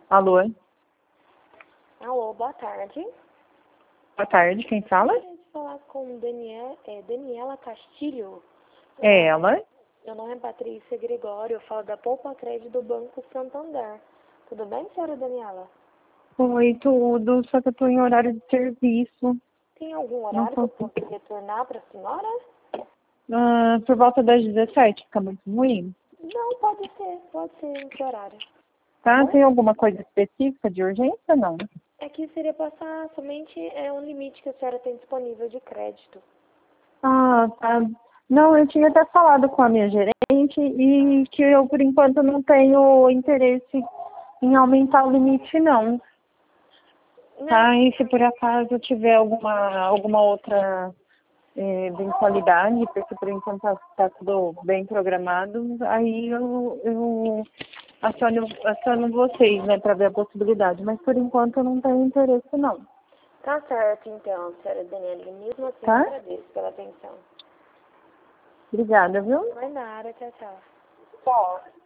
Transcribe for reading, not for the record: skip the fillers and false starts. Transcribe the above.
Alô? Alô, boa tarde. Boa tarde, quem fala? Eu gostaria de falar com Daniela Castilho. É ela? Meu nome é Patrícia Gregório, eu falo da Poupa Crédito do Banco Santander. Tudo bem, senhora Daniela? Oi, tudo, só que eu tô em horário de serviço. Tem algum Não horário que eu consigo. possa retornar para a senhora? Por volta das 17, fica muito ruim. Não, pode ser em que horário? Tá Tá? bom? Tem alguma coisa específica de urgência, não? É que seria passar somente um limite que a senhora tem disponível de crédito. Ah, tá. Não, eu tinha até falado com a minha gerente e que eu, por enquanto, não tenho interesse em aumentar o limite, não. Não, Tá? E se por acaso eu tiver alguma outra eventualidade, porque por enquanto tá tudo bem programado, aí eu aciono vocês, né, para ver a possibilidade. Mas por enquanto eu não tenho interesse, não. tá certo então, senhora Daniela. Mesmo assim, eu Tá? agradeço pela atenção. Obrigada, viu? Não é nada, tchau, tchau. Tchau.